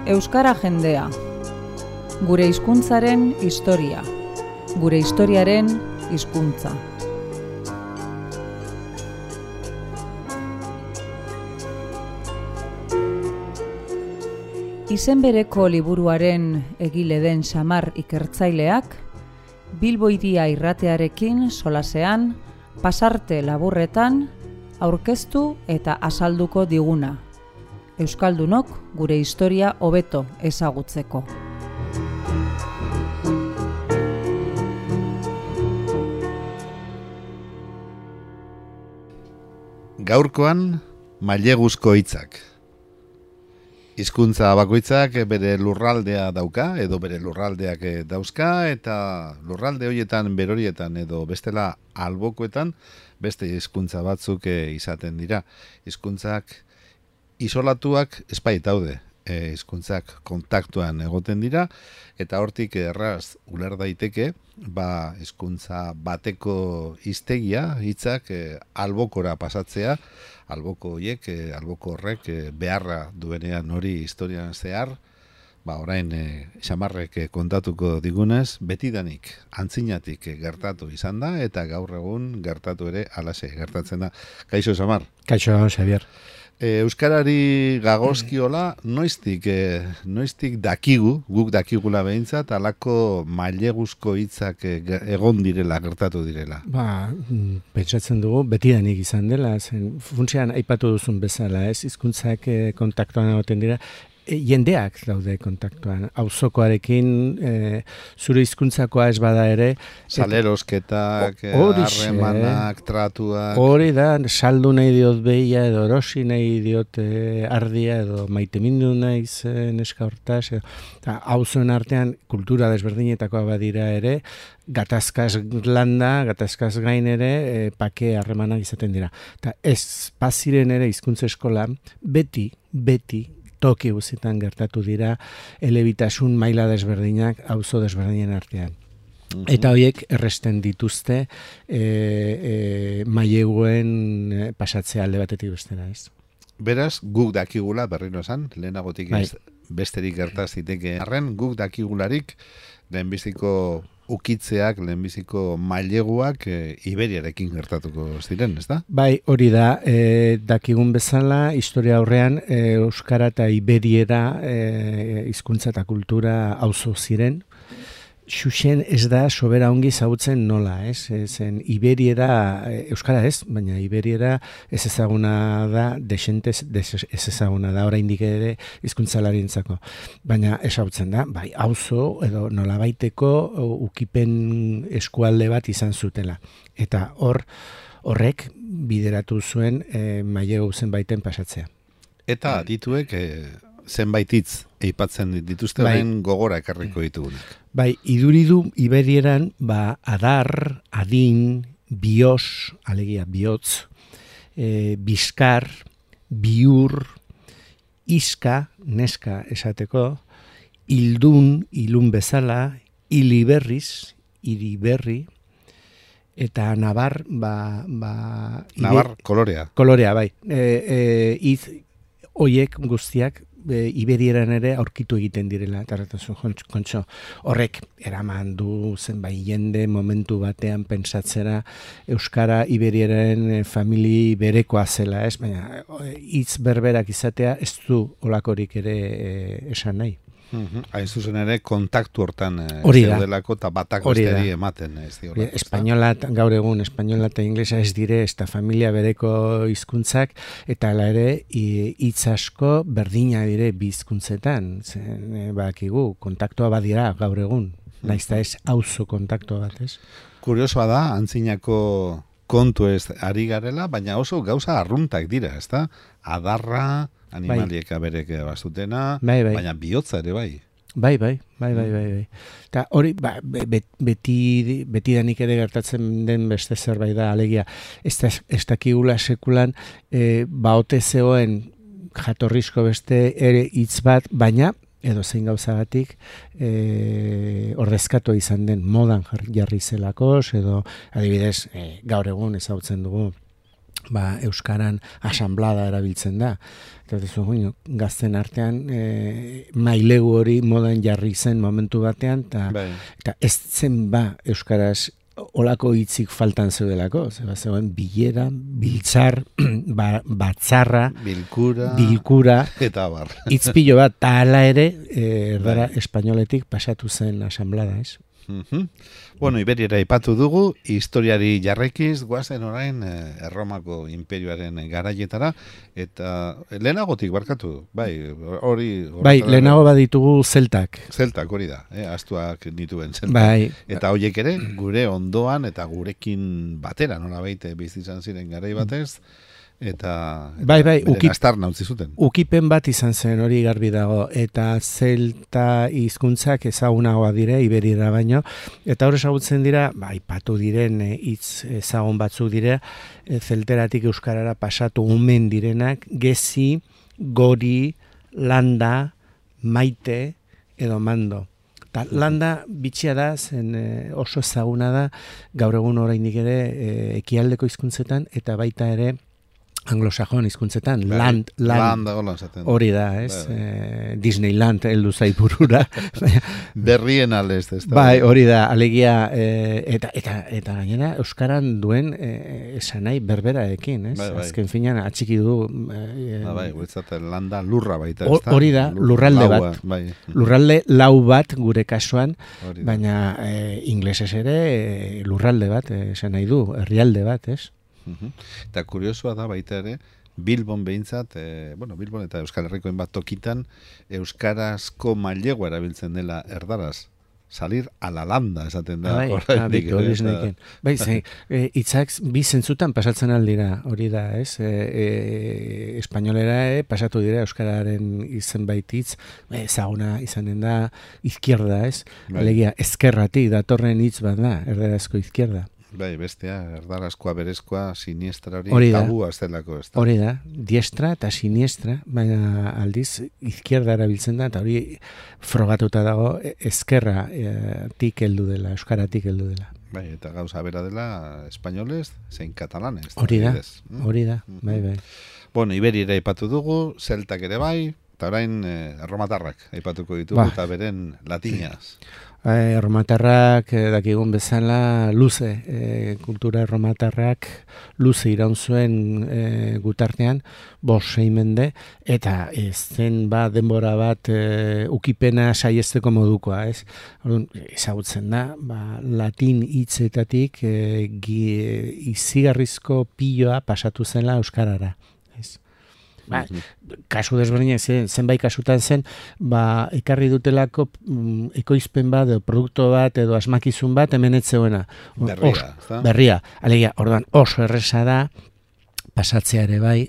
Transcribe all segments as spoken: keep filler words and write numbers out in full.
Euskara jendea. Gure hizkuntzaren historia. Gure historiaren hizkuntza. Izen bereko liburuaren egile den Xamar ikertzaileak, Bilbo Hiria irratearekin solasean, pasarte laburretan, aurkeztu eta azalduko diguna. Euskaldunok gure historia hobeto ezagutzeko. Gaurkoan maileguzko hitzak. Hizkuntza bakoitzak bere lurraldea dauka, edo bere lurraldeak dauzka, eta lurralde horietan berorietan edo bestela albokoetan beste hizkuntza batzuk izaten dira. Hizkuntzak isolatuak ez baitaude, hizkuntzak kontaktuan egoten dira, eta hortik erraz uler daiteke, ba hizkuntza bateko hiztegia, hitzak albokora pasatzea, alboko horiek, alboko horrek beharra duenean hori historian zehar, ba orain Xamarrek kontatuko digunez, betidanik, antzinatik gertatu izan da, eta gaur egun gertatu ere halaxe gertatzen da. Kaixo, Xamar? Kaixo, Xavier. Euskarari gagozkiola, noiztik, eh, noiztik dakigu, guk dakigula behintzat, alako maileguzko hitzak egon direla, gertatu direla. Ba, pentsatzen dugu, betidanik izan dela, zen funtsean aipatu duzun bezala, ez, hizkuntzak eh, kontaktuan egoten dira, e, jendeak daude kontaktuan, auzokoarekin, e, zure hizkuntzakoa ez bada ere, salerosketak, harremanak, tratuak. Hori da, saldu nahi diot behia, edo erosi nahi diot e, ardia, edo maitemindu naiz e, neska hortaz, eta auzoen artean kultura desberdinetakoa badira ere, gatazkaz landa, gatazkaz gain ere, e, pake harremanak izaten dira. Eta ez baziren ere hizkuntza eskola, beti, beti, toki guztietan gertatu dira elebitasun maila desberdinak auzo desberdinen artean. Mm-hmm. Eta horiek erresten dituzte e, e, maileguen e, pasatzea alde batetik bestera, ez? Beraz, guk dakigula, berriro esan, lehenagotik ez besterik gertaz ziteke arren, guk dakigularik lehenbiziko ukitzeak, lehenbiziko maileguak e, Iberiarekin gertatuko ziren, ez da? Bai, hori da, e, dakigun bezala, historia aurrean, e, Euskara eta Iberiera e, hizkuntza eta kultura auzo ziren. Xuxen ez da sobera ongi zautzen nola, ez? Zen Iberiera, Euskara ez, baina Iberiera ez ezaguna da, desentez ez ezaguna da, oraindik ere hizkuntzalarientzako. Baina ezautzen da, bai, auzo edo nolabaiteko ukipen eskualde bat izan zutela. Eta hor, horrek bideratu zuen e, mailegu zenbaiten pasatzea. Eta dituek e, zenbait hitz eipatzen dituzte, bai, gogora ekarriko ditugunak. Bai, iduridu Iberieran, ba, adar, adin, bios, alegia bihotz, e, bizkar, biur, iska, neska esateko, ildun, ilun bezala, iliberriz, iriberri, eta nabar, ba... ba nabar, ide, kolorea. Kolorea, bai. E, e, iz, oiek guztiak, E, Iberieran ere aurkitu egiten direla, eta kontxo, horrek eraman du zenbait jende momentu batean pentsatzera Euskara Iberieraren famili berekoa zela, ez? Baina hitz berberak izatea ez du olakorik ere e, esan nahi. Hain uh-huh. zuzen ere kontaktu hortan zeudelako eta batak besteri ematen. Ez di horrek, espainola, gaur egun, espainola eta inglesa ez dire, ez da familia bereko hizkuntzak, eta ala ere hitz asko berdina dire bi hizkuntzetan. Zen, bakigu, kontaktua badira gaur egun, naiz eta ez auzo kontaktua bat, ez? Kuriosoa da, antzinako kontu ez ari garela, baina oso gauza arruntak dira, ez da? Adarra, animaliek aberek bastutena, bai, bai. Baina bihotza ere bai. Bai, bai, bai, bai, bai, bai. Eta hori, ba, beti, beti danik ere gertatzen den beste zerbait da, alegia, ez, da, ez dakigula sekulan, e, baote zegoen jatorrizko beste ere hitz bat, baina, edo zein gauzagatik, e, ordezkatu izan den modan jarri zelakos, edo adibidez, e, gaur egun ezagutzen dugu, ba, euskaran asanblada erabiltzen da. Eta bueno, gazten artean e, mailegu hori modan jarri zen momentu batean, eta, eta ez zen ba euskaraz olako hitzik faltan zeudelako, zeba zegoen bilera, biltzar, ba, batzarra, bilkura, bilkura eta bar. Itzpilo bat, eta hala ere, e, erdara espainoletik pasatu zen asanblada, ez? Uh-huh. Bueno, Iberiara ipatu dugu, historiari jarrekiz, guazen orain eh, Erromako imperioaren garaietara, eta lehenagotik barkatu, bai, hori... Bai, lehenago baditugu zeltak. Zeltak, hori da, eh, astuak dituen zeltak. Bai. Eta horiek ere, gure ondoan eta gurekin batera, nola baite bizizan ziren garai batez, eta, eta bai, bai, beren astarna utzi zuten. Ukipen bat izan zen hori garbi dago, eta zelta hizkuntzak ezagunagoa dire, Iberiara baino, eta hor ezagutzen dira, ba, ipatu diren hitz ezagun batzuk dire, e, zelteratik euskarara pasatu omen direnak, gezi, gori, landa, maite, edo mando. Ta, landa bitxia da, zen e, oso ezaguna da, gaur egun oraindik ere e, ekialdeko hizkuntzetan, eta baita ere, anglosajon hizkuntzetan, land, land, hori da, ez? E, Disneyland heldu zait burura. Berrien alez, ez da? Bai, hori da, alegia, e, eta, eta, eta gainera, euskaran duen e, esanai berberaekin, ez? Bai, bai. Azken finean, atxiki du... E, ba, bai, guetzaten landa lurra baita, ez da? Hori da, lurralde Laua, bat. Bai. Lurralde lau bat gure kasuan, baina e, inglesez ere e, lurralde bat, esan nahi du, herrialde bat, ez? Uh-huh. Eta kuriosoa da baita ere, Bilbon behintzat, e, bueno, Bilbon eta Euskal Herrikoen bat tokitan, euskarazko mailegua erabiltzen dela erdaraz. Salir a la landa, esaten da. Bai, hori bai, ze, e, itzak bi zentzutan pasatzen aldira, hori da, ez? E, e, espainolera e, pasatu dira euskararen izen baititz, ezaguna izanen da izquierda, ez? Bai. Alegia, ezkerratik datorren hitz bat da, erdarazko izquierda. Bai, bestea, erdarazkoa, berezkoa, siniestra hori tabua zelako, ez da? Hori da, diestra eta siniestra, baina aldiz, izquierda erabiltzen da, eta hori frogatuta dago, ezkerra e, tik heldu dela, euskaratik heldu dela. Bai, eta gauza bera dela, espainolez, zein katalanez. Hori da, hori da, bai, bai. Bueno, Iberiara aipatu dugu, zeltak ere bai, eta orain eh, erromatarrak aipatuko ditugu, ba. Eta beren latinaz. Erromatarrak eh, dakigun bezala luze, eh, kultura erromatarrak luze iraun zuen eh, gutartean, bost sei mende, eta zen ba denbora bat eh, ukipena saiesteko modukoa, ez? Ezagutzen da, ba, latin hitzetatik eh, izigarrizko piloa pasatu zela euskarara, ez? Ba, kasu desberdinak zen, zenbait kasutan zen, ba, ekarri dutelako mm, ekoizpen bat, edo produktu bat, edo asmakizun bat, hemen etzeuena. Berria. Os, berria. Alegia, orduan, oso erresa da, pasatzea ere bai,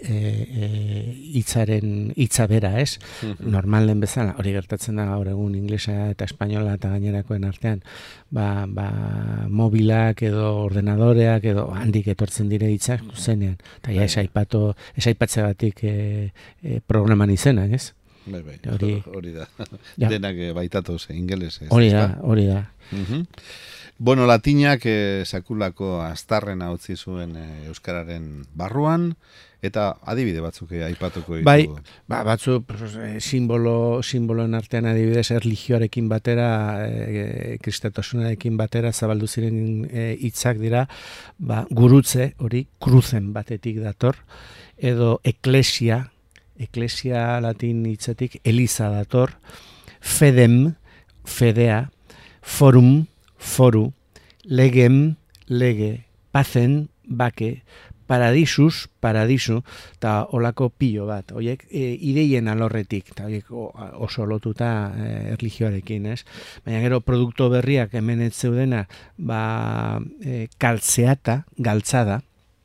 hitzaren e, e, hitza bera, ez? Normalen bezala, hori gertatzen da gaur egun inglesa eta espainola eta gainerakoen artean, ba, ba, mobilak edo ordenadoreak edo handik etortzen dire hitzak zenean. Eta ja, esaipatu, esaipatzegatik e, e, programan izenak, ez? Bai, bai, hori, hori da. Ja. Denak baitatoz, ingeles. Hori da, hori da. Uh-huh. Bueno, latinak eh, sakulako astarrena utzi zuen eh, euskararen barruan, eta adibide batzuk eh, aipatuko ditugu. Bai, ba, batzuk eh, simbolo, simboloen artean adibidez erlijioarekin batera, eh, kristatosunarekin batera zabaldu ziren hitzak dira, ba, gurutze, hori, kruzen batetik dator, edo eklesia, eklesia latin hitzetik, eliza dator, fedem, fedea, forum, foru, legem, lege, pacen, bake, paradisus, paradisu, eta olako pilo bat. Oiek, e, ideien alorretik, eta oiek oso lotuta e, erlijioarekin, ez? Baina gero, produktu berriak hemen ez zeudena, ba, e, kaltzeata, galtzada,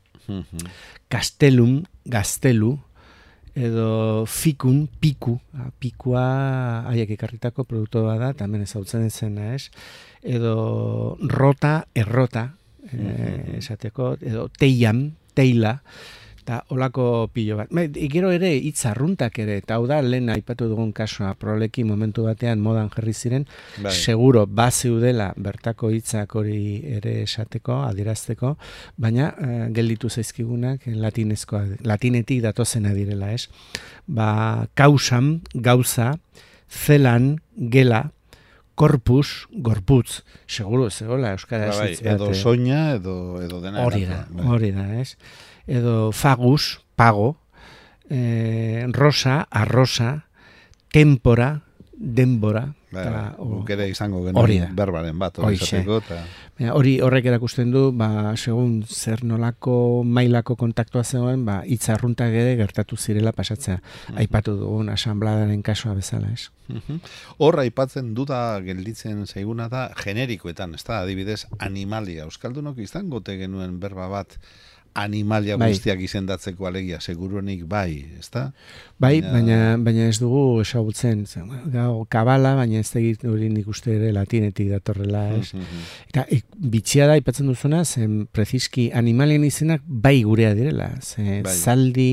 kastelum, gaztelu, edo fikun, piku, pikua haiek ekarritako produktu bat da, eta hemen ezautzen zena, ez? Edo rota, errota, eh, esateko, edo teiam, teila, eta olako pilo bat. Ba, gero ere hitz arruntak ere, eta hau da lehen aipatu dugun kasua, proleki momentu batean modan jarri ziren, bai. Seguro bazeudela bertako hitzak hori ere esateko, adierazteko, baina uh, gelditu zaizkigunak latinezkoa, latinetik datozena direla, ez? Ba, kausam, gauza, zelan, gela, korpus, gorputz, seguro zegoela euskara ba, bai, esitz bat. Edo soina, edo, edo dena. Hori da, hori da, ez? Edo fagus, pago, eh, rosa, arrosa, tempora, denbora. Guk ere izango genuen berbaren bat. Hori izateko, ta... Hori horrek erakusten du, ba, segun zer nolako mailako kontaktua zegoen, ba, hitz arruntak ere gertatu zirela pasatzea. Uh-huh. Aipatu dugun asanbladaren kasua bezala, ez? Uh-huh. Hor aipatzen duda gelditzen zaiguna da generikoetan, ez da, adibidez, animalia. Euskaldunok izango te genuen berba bat animalia bai. Guztiak izendatzeko alegia, seguruenik bai, ezta? Bai, baina, baina ez dugu esagutzen, gau, kabala, baina ez tegit hori nik uste ere latinetik datorrela, ez? Eta e, bitxia da, ipatzen duzuna, zen preziski animalien izenak bai gurea direla, ze, bai. Zaldi,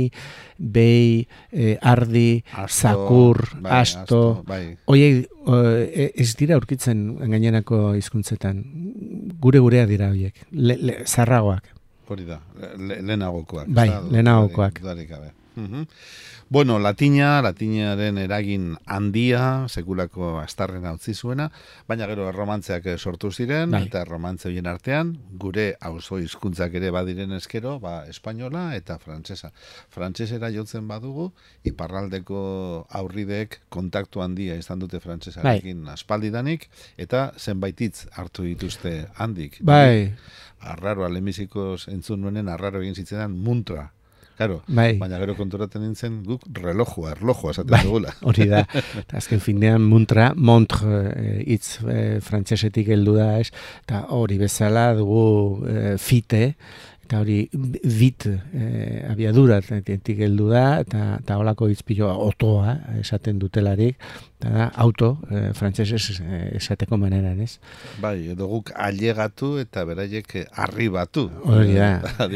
behi, e, ardi, asto, zakur, bai, asto, asto bai. Oie, o, ez dira aurkitzen gainerako hizkuntzetan, gure gurea dira horiek, le, le, zarragoak. Hori da, le, lehenagokoak. Bai, lehenagokoak. Uh-huh. Bueno, latina, latinaren eragin handia, sekulako astarrena utzi zuena, baina gero erromantzeak sortu ziren, bai. Eta erromantze horien artean, gure auzo hizkuntzak ere badiren eskero, ba, espainola eta frantsesa. Frantsesera jotzen badugu, iparraldeko aurrideek kontaktu handia izan dute frantsesarekin bai. Aspaldidanik, eta zenbait hitz hartu dituzte handik. Bai. Arraro, alemizikoz entzun nuenen arraro egin zitzenan muntra. Claro, bai. Baina gero kontoraten nintzen guk relojua, erlojua esaten bai, dugula. Hori da. Azken finean muntra, montre hitz e, frantsesetik heldu da, ez? Eta hori bezala dugu e, fite, eta hori bit e, abiadura etik heldu da, eta, eta holako hitzpiloa otoa esaten dutelarik, eta da auto e, frantsesez esateko maneran, ez? Bai, edo guk ailegatu eta beraiek arribatu. Hori da.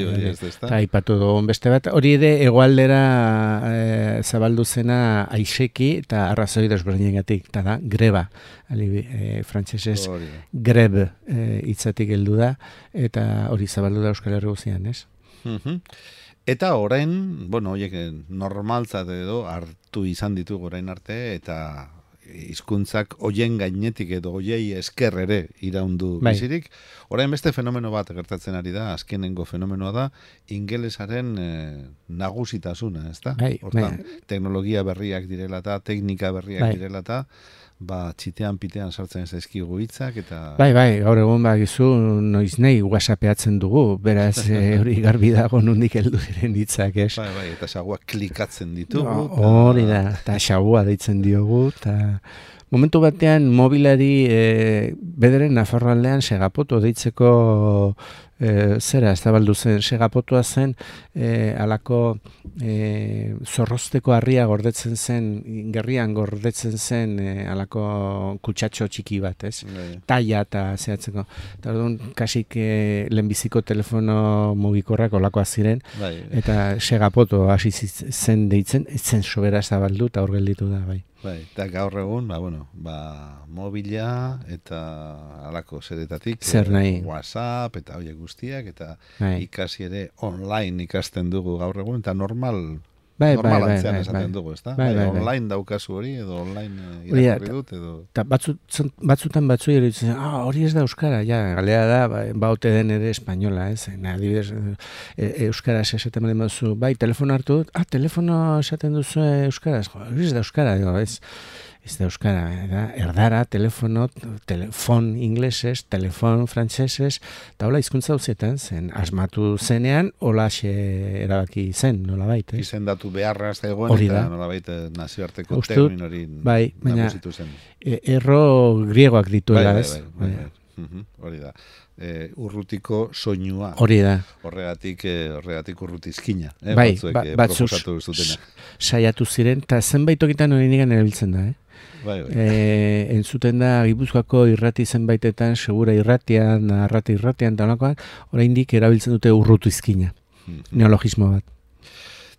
Eta aipatu dugun beste bat, hori ere hegoaldera e, zabaldu zena aiseki eta arrazoi desberdinengatik, eta da greba. Ali, e, frantsesez greb hitzatik e, heldu da, eta hori zabaldu da Euskal Herri guztian, ez? Uh-huh. Eta orain, bueno, horiek normaltzat edo hartu izan ditugu orain arte, eta hizkuntzak hoien gainetik edo hoiei esker ere iraundu bai. Bizirik. Orain beste fenomeno bat gertatzen ari da, azkenengo fenomenoa da, ingelesaren e, nagusitasuna, ez da? Bai, hortan, bai. Teknologia berriak direla eta, teknika berriak bai. Direla eta, ba, txitean pitean sartzen zaizkigu hitzak eta... Bai, bai, gaur egun bagizu noiz nahi whatsappeatzen dugu, beraz hori e, garbi dago nondik heldu diren hitzak, ez? Bai, bai, eta xaguak klikatzen ditugu. Hori no, da, eta xagua deitzen diogu, eta... Momentu batean mobilari e, bederen Nafarroaldean segapoto deitzeko e, zera, ez da baldu zen, segapotua zen e, alako e, zorrozteko harria gordetzen zen, gerrian gordetzen zen e, alako kutsatxo txiki bat, ez? Bai. Taia eta zehatzeko. Eta orduan, kasik e, lehenbiziko telefono mugikorrak olakoa ziren, bai. Eta segapoto hasi zen deitzen, ez zen sobera ez da baldu, eta hor gelditu da, bai. Bai, eta gaur egun, ba, bueno, ba, mobila eta alako zeretatik, zer nahi? WhatsApp eta horiek guztiak, eta bai. Ikasi ere online ikasten dugu gaur egun, eta normal, bai, normal bai, antzean bai, esaten bai. dugu, ezta? Bai, bai, bai. Online daukazu hori, edo online irakurri dut, edo... Ta batzu, batzutan batzu iruditzen, ah, hori ez da euskara, ja, galea da, ba, baute den ere espainola, ez? Adibidez, e, euskaraz esaten balen baduzu, bai, telefono hartu dut, ah, telefono esaten duzu euskaraz, jo, hori ez da euskara, digo, ez? Ez da euskara, da, erdara, telefono, telefon inglesez, telefon frantsesez, eta hola hizkuntza hauzetan zen, asmatu zenean, holaxe erabaki zen, nolabait, ez? Izendatu beharra ez da egoen, eta nolabait nazioarteko termin hori bai, nagusitu zen. E, erro griegoak dituela, bai, ez? Bai, bai, bai, bai. Uh-huh, hori da. E, urrutiko soinua. Hori da. Horregatik, horregatik urrutizkina. Eh? Bai, batzuek, ba, batzuk saiatu ziren, eta zenbait okitan hori nigan erabiltzen da, eh? Bai, bai. E, entzuten da Gipuzkoako irrati zenbaitetan, segura irratian, arrati irratian, eta honakoan, oraindik erabiltzen dute urrutu izkina. Mm-hmm. Neologismo bat.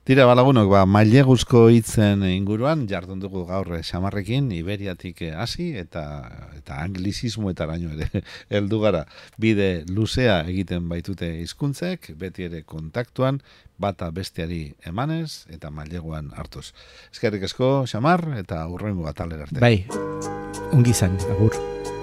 Tira balagunok, ba, maileguzko hitzen inguruan, jardun dugu gaur Xamarrekin, Iberiatik hasi eta eta anglizismoetaraino ere heldu gara. Bide luzea egiten baitute hizkuntzek, beti ere kontaktuan, bata besteari emanez eta maileguan hartuz. Eskerrik asko, Xamar, eta hurrengo atalera arte. Bai, ongi izan, agur.